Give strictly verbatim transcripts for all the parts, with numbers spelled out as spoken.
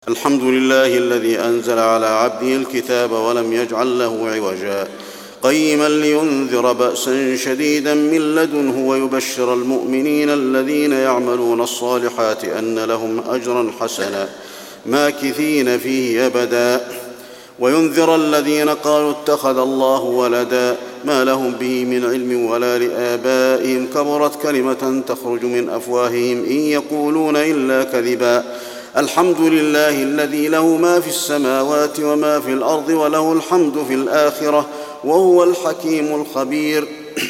الحمد لله الذي أنزل على عبده الكتاب ولم يجعل له عوجا قيما لينذر بأسا شديدا من لدنه ويبشر المؤمنين الذين يعملون الصالحات أن لهم أجرا حسنا ماكثين فيه أبدا وينذر الذين قالوا اتخذ الله ولدا ما لهم به من علم ولا لآبائهم كبرت كلمة تخرج من أفواههم إن يقولون إلا كذبا الحمد لله الذي له ما في السماوات وما في الأرض وله الحمد في الآخرة وهو الحكيم الخبير.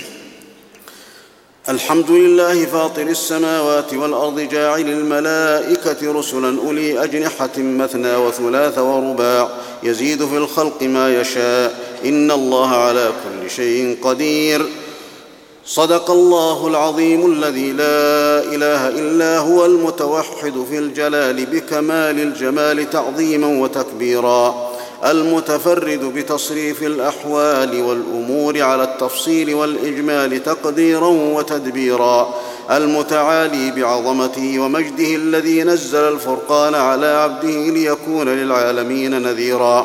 الحمد لله فاطر السماوات والأرض جاعل الملائكة رسلا أولي أجنحة مثنى وثلاث ورباع يزيد في الخلق ما يشاء إن الله على كل شيء قدير. صدق الله العظيم الذي لا إله إلا هو المتوحد في الجلال بكمال الجمال تعظيما وتكبيرا المتفرد بتصريف الأحوال والأمور على التفصيل والإجمال تقديرا وتدبيرا المتعالي بعظمته ومجده الذي نزل الفرقان على عبده ليكون للعالمين نذيرا.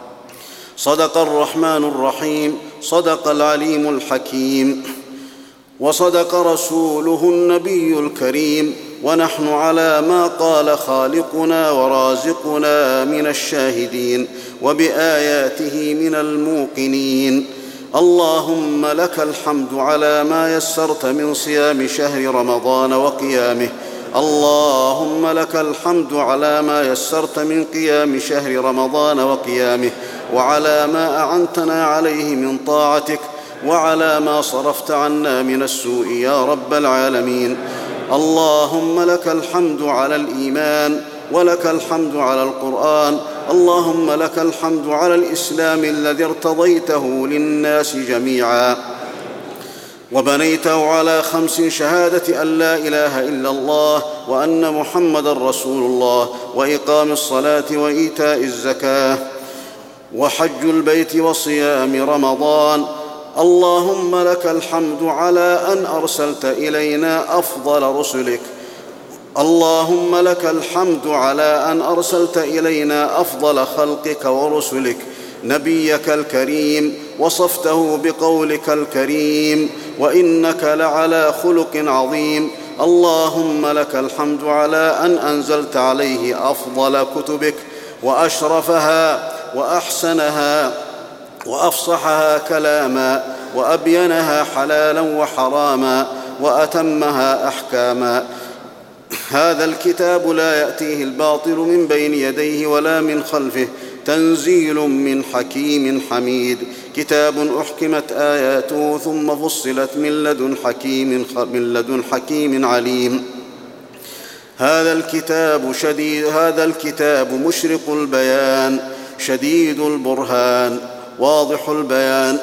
صدق الرحمن الرحيم صدق العليم الحكيم وصدق رسوله النبي الكريم ونحن على ما قال خالقنا ورازقنا من الشاهدين وبآياته من الموقنين. اللهم لك الحمد على ما يسرت من صيام شهر رمضان وقيامه اللهم لك الحمد على ما يسرت من قيام شهر رمضان وقيامه وعلى ما أعنتنا عليه من طاعتك وعلى ما صرفت عنا من السوء يا رب العالمين. اللهم لك الحمد على الإيمان ولك الحمد على القرآن اللهم لك الحمد على الإسلام الذي ارتضيته للناس جميعا وبنيته على خمس شهادة أن لا إله إلا الله وأن محمدًا رسول الله وإقام الصلاة وإيتاء الزكاة وحج البيت وصيام رمضان. اللهم لك الحمد على أن أرسلت إلينا أفضل رسلك اللهم لك الحمد على أن أرسلت إلينا أفضل خلقك ورسلك نبيك الكريم وصفته بقولك الكريم وإنك لعلى خلق عظيم. اللهم لك الحمد على أن أنزلت عليه أفضل كتبك وأشرفها وأحسنها وأفصحها كلاما وأبينها حلالا وحراما وأتمها أحكاما. هذا الكتاب لا يأتيه الباطل من بين يديه ولا من خلفه تنزيل من حكيم حميد كتاب أحكمت آياته ثم فصلت من لدن حكيم, من لدن حكيم عليم. هذا الكتاب شديد هذا الكتاب مشرق البيان شديد البرهان واضح البيان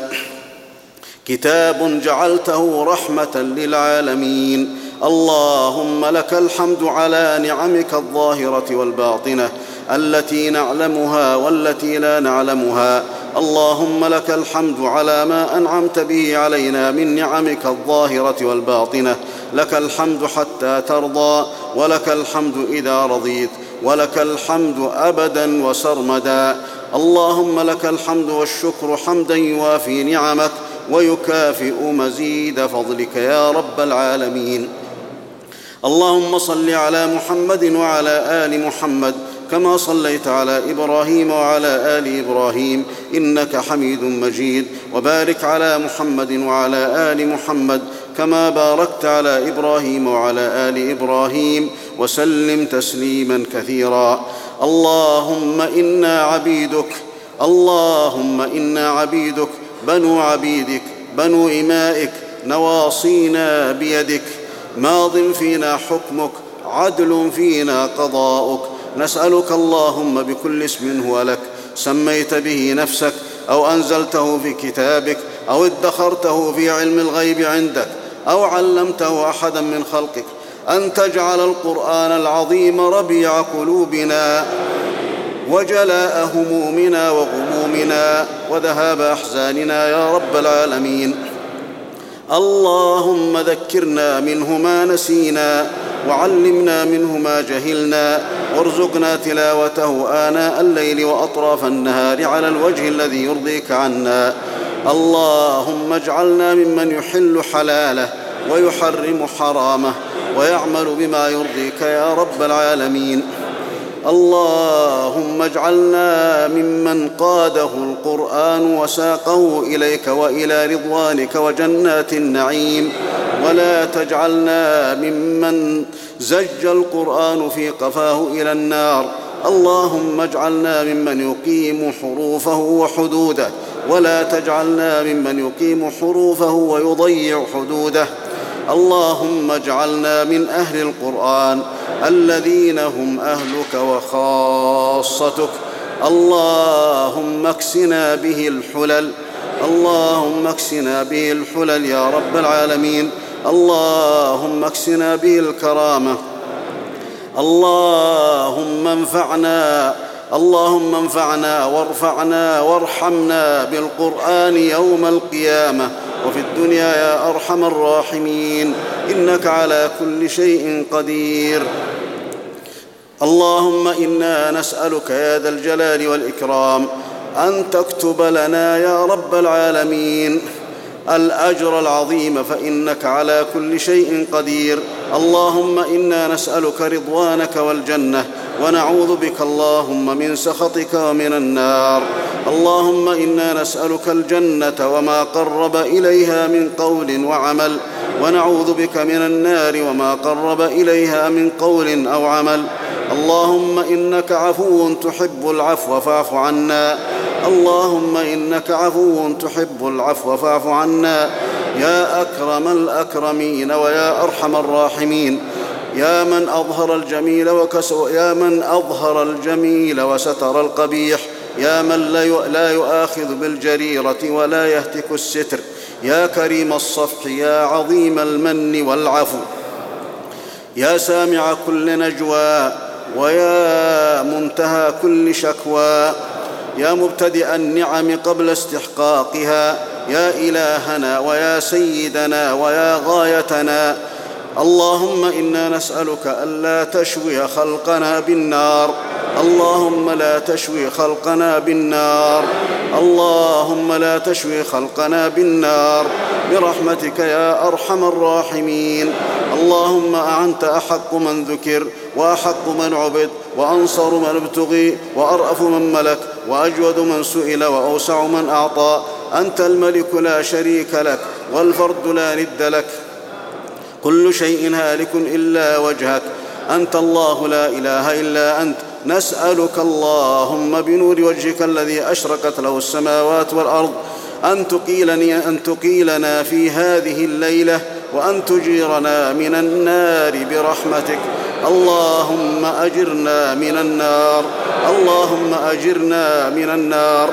كتاب جعلته رحمة للعالمين. اللهم لك الحمد على نعمك الظاهرة والباطنة التي نعلمها والتي لا نعلمها. اللهم لك الحمد على ما أنعمت به علينا من نعمك الظاهرة والباطنة لك الحمد حتى ترضى ولك الحمد إذا رضيت ولك الحمد أبدا وسرمدا. اللهم لك الحمد والشكر حمدا يوافي نعمك ويكافئ مزيد فضلك يا رب العالمين. اللهم صل على محمد وعلى آل محمد كما صليت على إبراهيم وعلى آل إبراهيم إنك حميد مجيد وبارك على محمد وعلى آل محمد كما باركت على إبراهيم وعلى آل إبراهيم وسلم تسليما كثيرا. اللهم إنا عبيدك اللهم إنا عبيدك بنو عبيدك بنو إمائك نواصينا بيدك ماض فينا حكمك عدل فينا قضاؤك. نسألك اللهم بكل اسم هو لك سميت به نفسك أو أنزلته في كتابك أو ادخرته في علم الغيب عندك أو علمته أحدا من خلقك أن تجعل القرآن العظيم ربيع قلوبنا وجلاء همومنا وغمومنا وذهاب أحزاننا يا رب العالمين. اللهم ذكرنا منه ما نسينا وعلمنا منه ما جهلنا، وارزقنا تلاوته آناء الليل وأطراف النهار على الوجه الذي يرضيك عنا. اللهم اجعلنا ممن يحل حلاله ويحرم حرامه ويعمل بما يرضيك يا رب العالمين. اللهم اجعلنا ممن قاده القرآن وساقه إليك وإلى رضوانك وجنات النعيم، ولا تجعلنا ممن زج القرآن في قفاه إلى النار. اللهم اجعلنا ممن يقيم حروفه وحدوده، ولا تجعلنا ممن يقيم حروفه ويضيع حدوده. اللهم اجعلنا من أهل القرآن الذين هم أهلك وخاصتك. اللهم اكسنا به الحلل، اللهم اكسنا به الحلل يا رب العالمين. اللهم اكسنا به الكرامة. اللهم انفعنا اللهم انفعنا وارفعنا وارحمنا بالقرآن يوم القيامة وفي الدنيا يا أرحم الراحمين، إنك على كل شيء قدير. اللهم إنا نسألك يا ذا الجلال والإكرام أن تكتب لنا يا رب العالمين الأجر العظيم، فإنك على كل شيء قدير. اللهم إنا نسألك رضوانك والجنة، ونعوذ بك اللهم من سخطك ومن النار. اللهم إنا نسألك الجنة وما قرب إليها من قول وعمل، ونعوذ بك من النار وما قرب إليها من قول أو عمل. اللهم إنك عفو تحب العفو فاعف عنا. اللهم إنك عفو تحب العفو فاعف عنا يا أكرم الأكرمين ويا أرحم الراحمين، يا من أظهر الجميل وكسو يا من أظهر الجميل وستر القبيح، يا من لا يؤاخذ بالجريرة ولا يهتك الستر، يا كريم الصفح، يا عظيم المن والعفو، يا سامع كل نجوى، ويا منتهى كل شكوى، يا مبتدئ النعم قبل استحقاقها، يا إلهنا ويا سيدنا ويا غايتنا. اللهم إنا نسألك ألا تشوي خلقنا بالنار. اللهم لا تشوي خلقنا بالنار. اللهم لا تشوي خلقنا بالنار برحمتك يا أرحم الراحمين. اللهم أنت أحق من ذكر، وأحق من عبد، وأنصر من ابتغي، وأرأف من ملك، وأجود من سئل، وأوسع من أعطى. أنت الملك لا شريك لك، والفرد لا ند لك، كل شيء هالك إلا وجهك، أنت الله لا إله إلا أنت. نسألك اللهم بنور وجهك الذي أشرقت له السماوات والأرض أن تقيلني أن تقيلنا في هذه الليلة، وأن تجيرنا من النار برحمتك. اللهم أجرنا من النار، اللهم أجرنا من النار.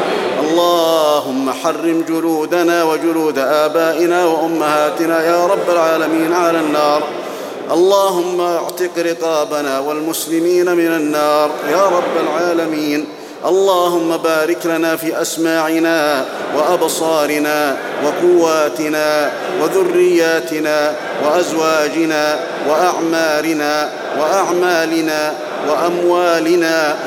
اللهم حرم جلودنا وجلود آبائنا وأمهاتنا يا رب العالمين على النار. اللهم اعتق رقابنا والمسلمين من النار يا رب العالمين. اللهم بارك لنا في أسماعنا وأبصارنا وقواتنا وذرياتنا وأزواجنا وأعمارنا وأعمالنا وأموالنا،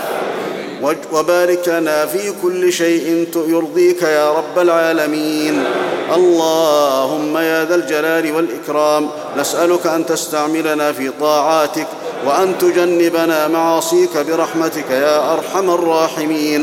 وبارك لنا في كل شيء يرضيك يا رب العالمين. اللهم يا ذا الجلال والإكرام نسألك أن تستعملنا في طاعاتك، وأن تجنبنا معاصيك برحمتك يا أرحم الراحمين.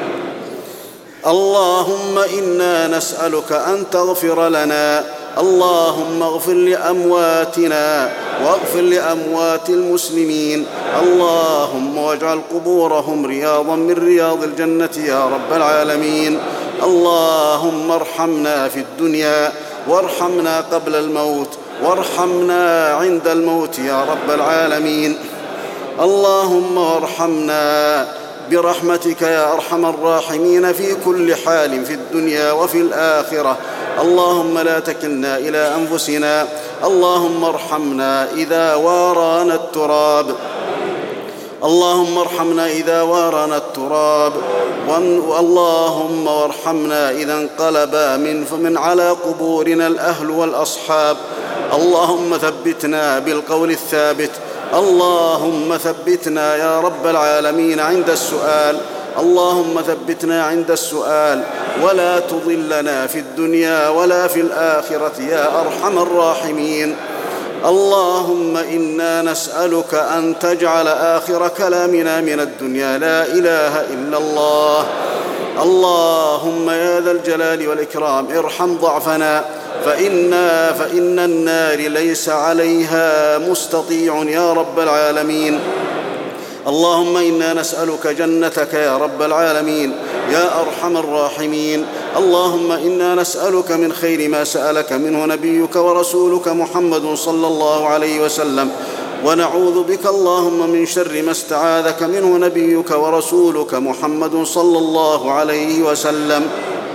اللهم إنا نسألك أن تغفر لنا. اللهم اغفر لأمواتنا واغفر لأموات المسلمين. اللهم واجعل قبورهم رياضا من رياض الجنة يا رب العالمين. اللهم ارحمنا في الدنيا، وارحمنا قبل الموت، وارحمنا عند الموت يا رب العالمين. اللهم وارحمنا برحمتك يا أرحم الراحمين في كل حال في الدنيا وفي الآخرة. اللهم لا تكلنا إلى أنفسنا. اللهم ارحمنا إذا وارانا التراب. اللهم ارحمنا إذا وارانا التراب. اللهم وارحمنا إذا انقلب من, من على قبورنا الأهل والأصحاب. اللهم ثبتنا بالقول الثابت. اللهم ثبتنا يا رب العالمين عند السؤال. اللهم ثبتنا عند السؤال ولا تضلنا في الدنيا ولا في الآخرة يا أرحم الراحمين. اللهم إنا نسألك أن تجعل آخر كلامنا من الدنيا لا إله إلا الله. اللهم يا ذا الجلال والإكرام ارحم ضعفنا فإنا فإن النار ليس عليها مستطيع يا رب العالمين. اللهم إنا نسألك جنتك يا رب العالمين يا أرحم الراحمين. اللهم إنا نسألك من خير ما سألك منه نبيك ورسولك محمد صلى الله عليه وسلم، ونعوذ بك اللهم من شر ما استعاذك منه نبيك ورسولك محمد صلى الله عليه وسلم.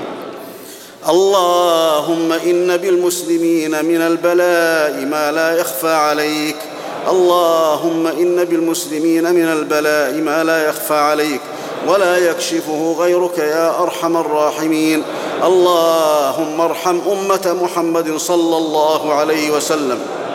اللهم إن بالمسلمين من البلاء ما لا يخفى عليك. اللهم إن بالمسلمين من البلاء ما لا يخفى عليك ولا يكشفه غيرك يا أرحم الراحمين. اللهم ارحم أمة محمد صلى الله عليه وسلم.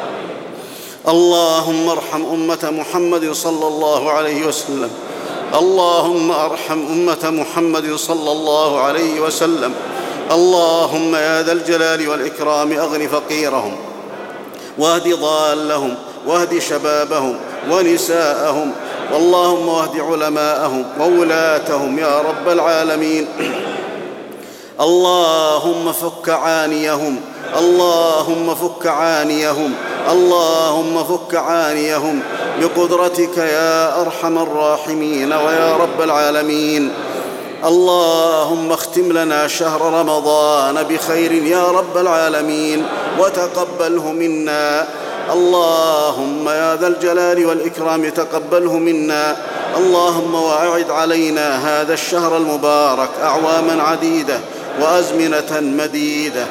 اللهم ارحم أمة محمد صلى الله عليه وسلم. اللهم ارحم أمة محمد صلى الله عليه وسلم. اللهم يا ذا الجلال والإكرام أغن فقيرهم واهد ضالهم واهد شبابهم ونساءهم، واللهم واهد علماءهم وولاتهم يا رب العالمين. اللهم فك عانيهم. اللهم فك عانيهم. اللهم فك عانيهم بقدرتك يا أرحم الراحمين ويا رب العالمين. اللهم اختم لنا شهر رمضان بخير يا رب العالمين وتقبله منا. اللهم يا ذا الجلال والإكرام تقبله منا. اللهم وأعد علينا هذا الشهر المبارك أعواما عديدة وأزمنة مديدة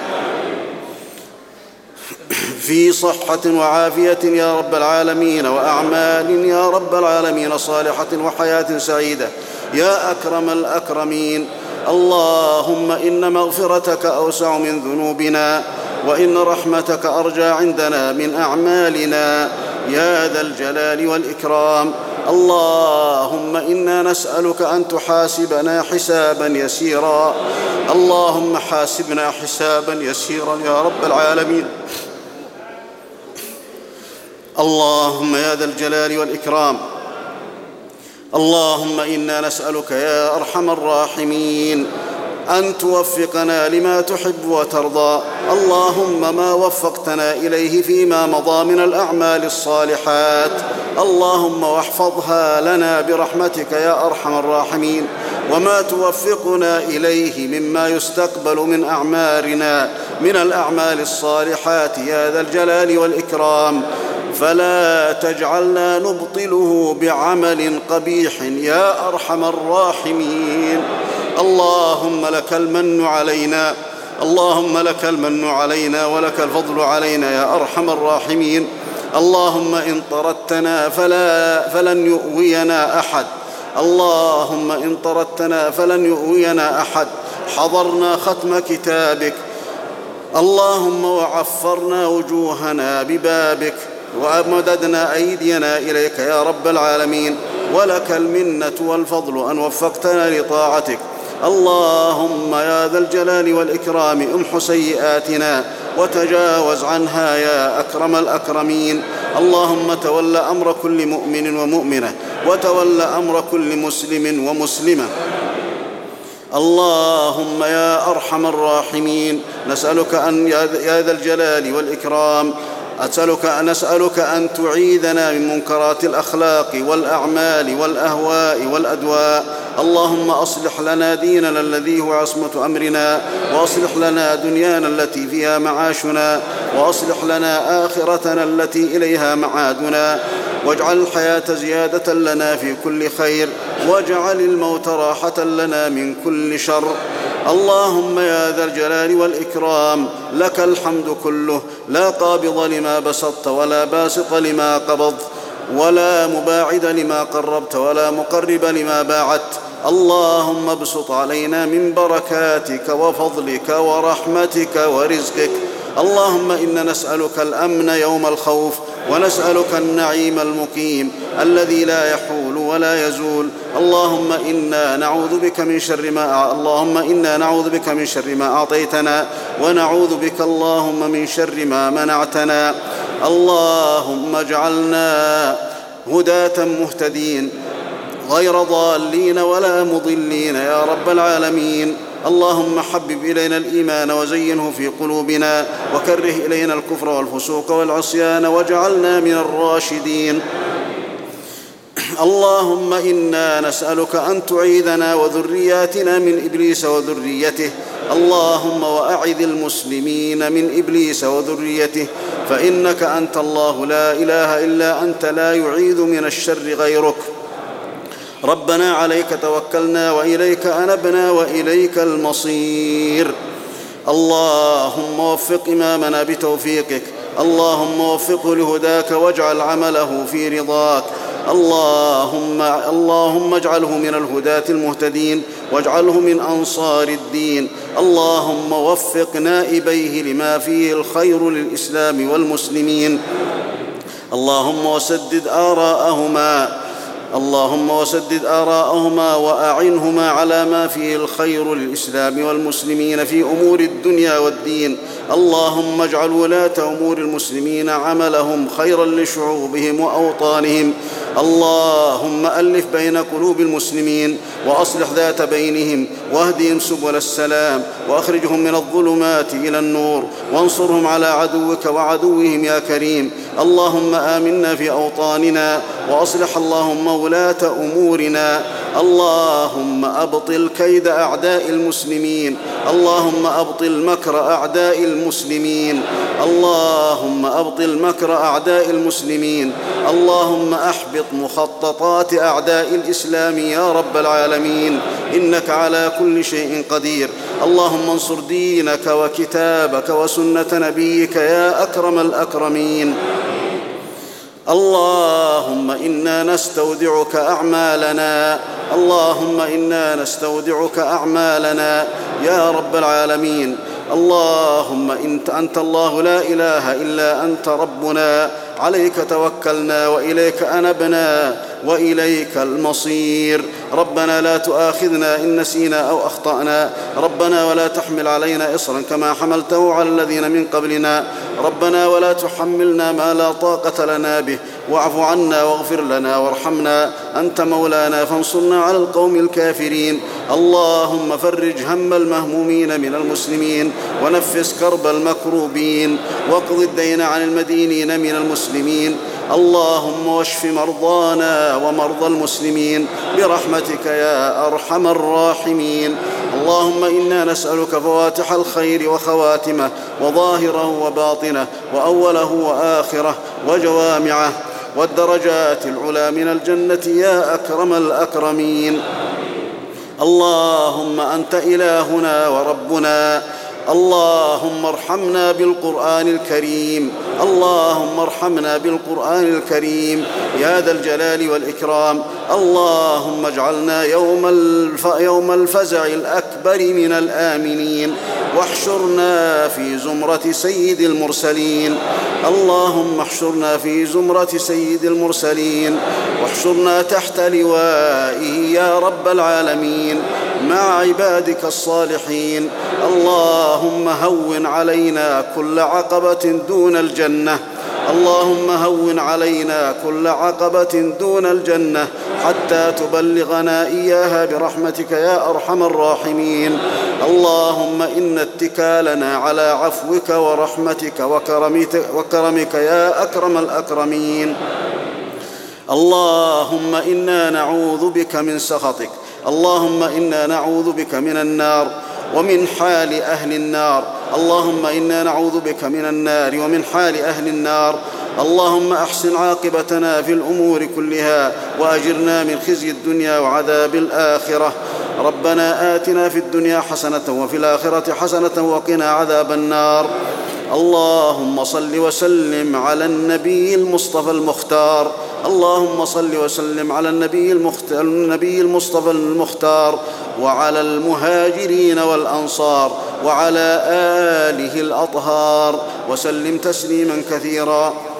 في صحة وعافية يا رب العالمين، وأعمال يا رب العالمين صالحة، وحياة سعيدة يا أكرم الأكرمين. اللهم إن مغفرتك أوسع من ذنوبنا، وإن رحمتك أرجى عندنا من أعمالنا يا ذا الجلال والإكرام. اللهم إنا نسألك أن تحاسبنا حسابا يسيرا. اللهم حاسبنا حسابا يسيرا يا رب العالمين. اللهم يا ذا الجلال والإكرام، اللهم إنا نسألك يا أرحم الراحمين أن توفقنا لما تحب وترضى. اللهم ما وفقتنا إليه فيما مضى من الأعمال الصالحات اللهم واحفظها لنا برحمتك يا أرحم الراحمين، وما توفقنا إليه مما يستقبل من أعمارنا من الأعمال الصالحات يا ذا الجلال والإكرام فلا تجعلنا نبطله بعمل قبيح يا أرحم الراحمين. اللهم لك المن علينا، اللهم لك المن علينا ولك الفضل علينا يا أرحم الراحمين. اللهم إن طردتنا فلا فلن يؤوينا أحد، اللهم إن طردتنا فلن يؤوينا أحد. حضرنا ختم كتابك اللهم وعفرنا وجوهنا ببابك ومددنا أيدينا إليك يا رب العالمين، ولك المنة والفضل أن وفقتنا لطاعتك. اللهم يا ذا الجلال والإكرام امح سيئاتنا وتجاوز عنها يا أكرم الأكرمين. اللهم تول أمر كل مؤمن ومؤمنة، وتول أمر كل مسلم ومسلمة. اللهم يا أرحم الراحمين نسألك أن يا ذا الجلال والإكرام أسألك نسألك أن تعيذنا من منكرات الأخلاق والأعمال والأهواء والأدواء. اللهم أصلح لنا ديننا الذي هو عصمة أمرنا، وأصلح لنا دنيانا التي فيها معاشنا، وأصلح لنا آخرتنا التي إليها معادنا، واجعل الحياة زيادة لنا في كل خير، واجعل الموت راحة لنا من كل شر. اللهم يا ذا الجلال والإكرام لك الحمد كله، لا قابض لما بسطت ولا باسط لما قبضت، ولا مباعد لما قربت ولا مقرب لما باعدت. اللهم ابسط علينا من بركاتك وفضلك ورحمتك ورزقك. اللهم إنا نسألك الأمن يوم الخوف، ونسألك النعيم المقيم الذي لا يحول ولا يزول. اللهم إنا نعوذ بك من شر ما اللهم إنا نعوذ بك من شر ما أعطيتنا، ونعوذ بك اللهم من شر ما منعتنا. اللهم اجعلنا هداة مهتدين غير ضالين ولا مضلين يا رب العالمين. اللهم حبب إلينا الإيمان وزينه في قلوبنا، وكره إلينا الكفر والفسوق والعصيان واجعلنا من الراشدين. اللهم إنا نسألك أن تعيذنا وذرياتنا من إبليس وذريته. اللهم وأعذ المسلمين من إبليس وذريته، فإنك أنت الله لا إله إلا أنت، لا يعيذ من الشر غيرك. ربنا عليك توكلنا وإليك أنبنا وإليك المصير. اللهم وفق إمامنا بتوفيقك، اللهم وفقه لهداك واجعل عمله في رضاك. اللهم, اللهم اجعله من الهداة المهتدين، واجعله من أنصار الدين. اللهم وفق نائبيه لما فيه الخير للإسلام والمسلمين. اللهم وسدد آراءهما اللهم وسدد آراءهما وأعنهما على ما فيه الخير للإسلام والمسلمين في أمور الدنيا والدين. اللهم اجعل ولاة أمور المسلمين عملهم خيرا لشعوبهم وأوطانهم. اللهم ألف بين قلوب المسلمين وأصلح ذات بينهم، واهدهم سبل السلام، وأخرجهم من الظلمات إلى النور، وانصرهم على عدوك وعدوهم يا كريم. اللهم آمنا في أوطاننا، وأصلح اللهم ولاة أمورنا. اللهم أبطل كيد أعداء المسلمين، اللهم أبطل مكر أعداء المسلمين، اللهم أبطل مكر أعداء المسلمين. اللهم أحبط مخططات أعداء الإسلام يا رب العالمين، إنك على كل شيء قدير. اللهم انصر دينك وكتابك وسنة نبيك يا أكرم الأكرمين. اللهم إنا نستودعك أعمالنا اللهم إنا نستودعك أعمالنا يا رب العالمين. اللهم إنت أنت الله لا إله إلا أنت ربنا، عليك توكلنا وإليك أنبنا وإليك المصير. ربنا لا تؤاخذنا إن نسينا أو أخطأنا، ربنا ولا تحمل علينا إصرا كما حملته على الذين من قبلنا، ربنا ولا تحملنا ما لا طاقة لنا به، واعف عنا واغفر لنا وارحمنا، أنت مولانا فانصرنا على القوم الكافرين. اللهم فرج هم المهمومين من المسلمين، ونفس كرب المكروبين، واقض الدين عن المدينين من المسلمين. اللهم واشف مرضانا ومرضى المسلمين برحمتك يا أرحم الراحمين. اللهم إنا نسألك فواتح الخير وخواتمه، وظاهره وباطنه، وأوله وآخره، وجوامعه، والدرجات العلى من الجنة يا أكرم الأكرمين. اللهم أنت إلهنا وربنا، اللهم ارحمنا بالقرآن الكريم، اللهم ارحمنا بالقرآن الكريم يا ذا الجلال والإكرام. اللهم اجعلنا يوم, الف... يوم الفزع الأكبر من الآمنين، واحشرنا في زمرة سيد المرسلين. اللهم احشرنا في زمرة سيد المرسلين، واحشرنا تحت لوائه يا رب العالمين مع عبادك الصالحين. اللهم هون علينا كل عقبة دون الجنة، اللهم هون علينا كل عقبة دون الجنة حتى تبلغنا إياها برحمتك يا أرحم الراحمين. اللهم إن اتكالنا على عفوك ورحمتك وكرمك يا أكرم الأكرمين. اللهم إنا نعوذ بك من سخطك، اللهم إنا نعوذ بك من النار ومن حال أهل النار. اللهم إنا نعوذ بك من النار ومن حال أهل النار. اللهم أحسن عاقبتنا في الأمور كلها، وأجرنا من خزي الدنيا وعذاب الآخرة. ربنا آتنا في الدنيا حسنة وفي الآخرة حسنة وقنا عذاب النار. اللهم صل وسلم على النبي المصطفى المختار، اللهم صل وسلم على النبي, النبي المصطفى المختار، وعلى المهاجرين والأنصار، وعلى آله الأطهار وسلم تسليما كثيرا.